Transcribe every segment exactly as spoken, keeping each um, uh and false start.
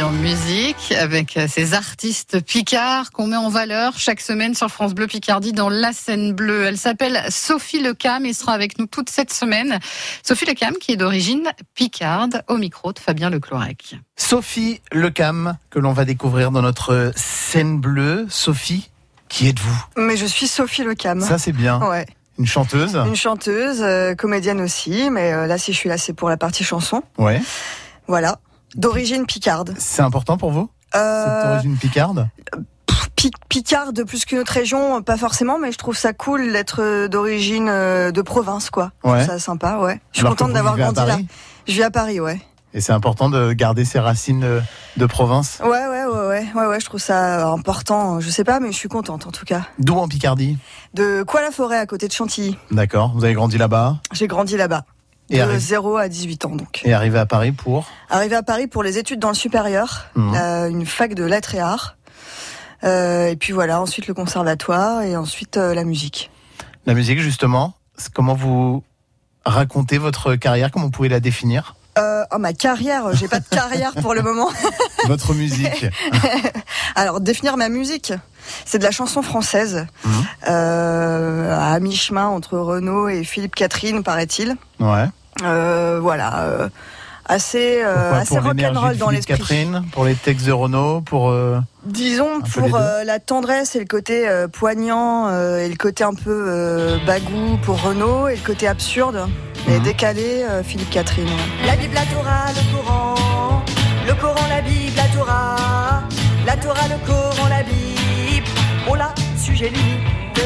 en musique avec ces artistes picards qu'on met en valeur chaque semaine sur France Bleu Picardie dans la scène bleue. Elle s'appelle Sophie Lecam et sera avec nous toute cette semaine. Sophie Lecam qui est d'origine picarde, au micro de Fabien Leclorec. Sophie Lecam que l'on va découvrir dans notre scène bleue. Sophie, qui êtes-vous ? Mais je suis Sophie Lecam. Ça c'est bien. Ouais. Une chanteuse ? Une chanteuse, euh, comédienne aussi, mais euh, là si je suis là c'est pour la partie chanson. Ouais. Voilà. D'origine picarde. C'est important pour vous ? euh, Cette origine picarde ? Picarde plus qu'une autre région, pas forcément, mais je trouve ça cool d'être d'origine de province, quoi. Je ouais. trouve ça sympa, ouais. Je suis Alors contente d'avoir grandi là. Je vis à Paris, ouais. Et c'est important de garder ses racines de province ? Ouais, ouais, ouais, ouais, ouais, ouais, je trouve ça important. Je sais pas, mais je suis contente en tout cas. D'où en Picardie ? De Coix-la-Forêt, à côté de Chantilly. D'accord. Vous avez grandi là-bas ? J'ai grandi là-bas. De arrive... zéro à dix-huit ans, donc. Et arrivé à Paris pour ? Arrivé à Paris pour les études dans le supérieur, mmh. euh, une fac de lettres et arts. Euh, et puis voilà, ensuite le conservatoire et ensuite euh, la musique. La musique, justement, comment vous racontez votre carrière ? Comment vous pouvez la définir ? Euh, oh, ma carrière, j'ai pas de carrière pour le moment. Votre musique. Alors, définir ma musique, c'est de la chanson française, mmh. euh, à mi-chemin entre Renaud et Philippe Catherine, paraît-il. Ouais. Euh, voilà, euh, assez, euh, assez rock'n'roll dans l'esprit. Catherine, pour les textes de Renaud, pour. Euh... Disons pour euh, la tendresse et le côté euh, poignant euh, et le côté un peu euh, bagou pour Renaud et le côté absurde et mmh. décalé euh, Philippe Catherine. La Bible, la Torah, le Coran, le Coran, la Bible, la Torah, la Torah, le Coran, la Bible. Oh là, sujet limite.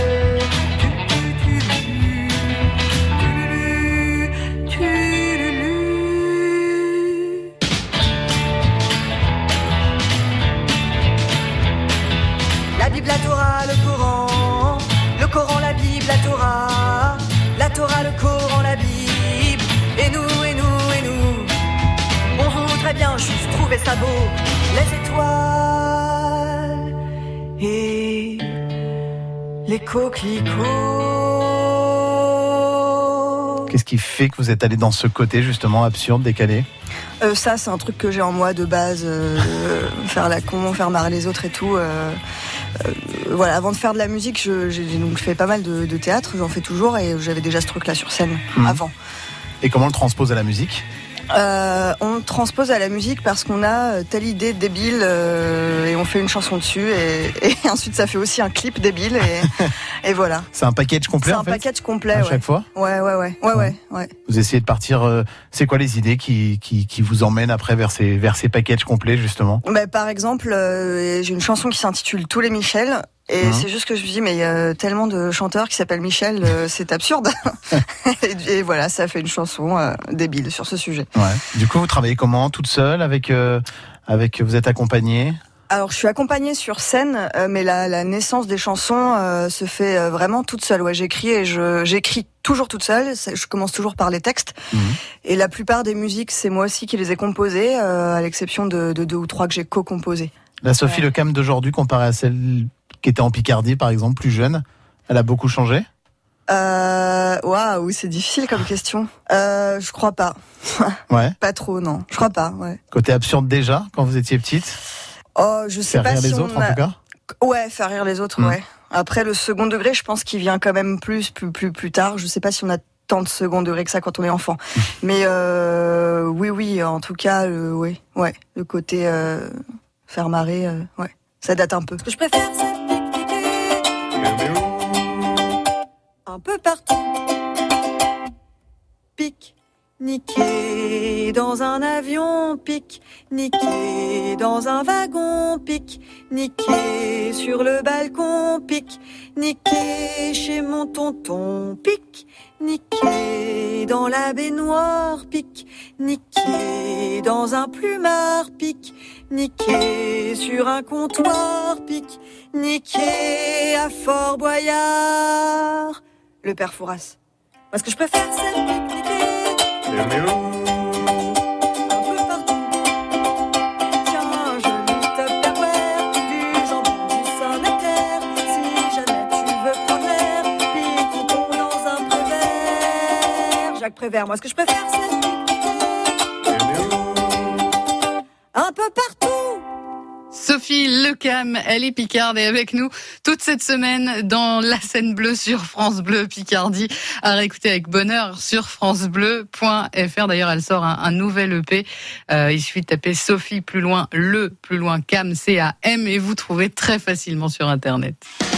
La Bible, la Torah, le Coran, le Coran, la Bible, la Torah, la Torah, le Coran, la Bible, et nous, et nous, et nous, on voudrait bien juste trouver ça beau, les étoiles et les coquelicots. Qu'est-ce qui fait que vous êtes allé dans ce côté justement absurde, décalé ? Euh, ça, c'est un truc que j'ai en moi de base, euh, faire la con, faire marrer les autres et tout. Euh, euh, voilà, avant de faire de la musique, je, j'ai donc fait pas mal de, de théâtre, j'en fais toujours, et j'avais déjà ce truc-là sur scène mmh. avant. Et comment on le transpose à la musique ? Euh, on le transpose à la musique parce qu'on a telle idée débile euh, et on fait une chanson dessus et, et ensuite ça fait aussi un clip débile et, et voilà. C'est un package complet. C'est en un fait, package complet. à ouais. chaque fois. Ouais, ouais, ouais, ouais, ouais, ouais. Vous essayez de partir. Euh, c'est quoi les idées qui, qui qui vous emmènent après vers ces vers ces packages complets justement ? Bah, par exemple, euh, j'ai une chanson qui s'intitule Tous les Michel. Et mmh. c'est juste que je me dis, mais il y a tellement de chanteurs qui s'appellent Michel, euh, c'est absurde. et, et voilà, ça fait une chanson euh, débile sur ce sujet. Ouais. Du coup, vous travaillez comment ? Toute seule ? Avec, euh, avec, vous êtes accompagnée ? Alors, je suis accompagnée sur scène, euh, mais la, la naissance des chansons euh, se fait euh, vraiment toute seule. Ouais, j'écris et je, j'écris toujours toute seule. Je commence toujours par les textes. Mmh. Et la plupart des musiques, c'est moi aussi qui les ai composées, euh, à l'exception de, de deux ou trois que j'ai co-composées. La Sophie ouais. Lecam d'aujourd'hui, comparée à celle qui était en Picardie, par exemple, plus jeune, elle a beaucoup changé ? Euh, waouh, c'est difficile comme question. Euh, je crois pas. Ouais. Pas trop, non. Je crois pas, ouais. Côté absurde déjà, quand vous étiez petite ? Oh, je sais faire pas rire si les on autres, a... en tout cas ? Ouais, faire rire les autres, mmh. ouais. Après, le second degré, je pense qu'il vient quand même plus, plus, plus, plus tard. Je sais pas si on a tant de second degré que ça quand on est enfant. Mmh. Mais euh, oui, oui, en tout cas, euh, oui, ouais. Le côté euh, faire marrer, euh, ouais. Ça date un peu. Ce que je préfère, c'est un peu partout. Pique-niquer dans un avion, pique-niquer dans un wagon, pique-niquer sur le balcon, pique-niquer chez mon tonton, pique-niquer dans la baignoire, pique-niquer dans un plumard, pique-niquer sur un comptoir, pique-niquer à Fort Boyard. Le père Fouras. Moi, ce que je préfère, c'est pique-niquer. Un peu partout. Tiens, un joli Tupperware, du jambon, du Saint-Nectaire. Si jamais tu veux prendre l'air, pique-niquons dans un Prévert. Jacques Prévert, moi, ce que je préfère, c'est pique-niquer. Un peu partout. Sophie Lecam, elle est picarde et avec nous toute cette semaine dans la scène bleue sur France Bleu Picardie, à réécouter avec bonheur sur francebleu point fr. D'ailleurs, elle sort un, un nouvel E P. Euh, il suffit de taper Sophie plus loin, le plus loin Cam, C A M, et vous trouvez très facilement sur Internet.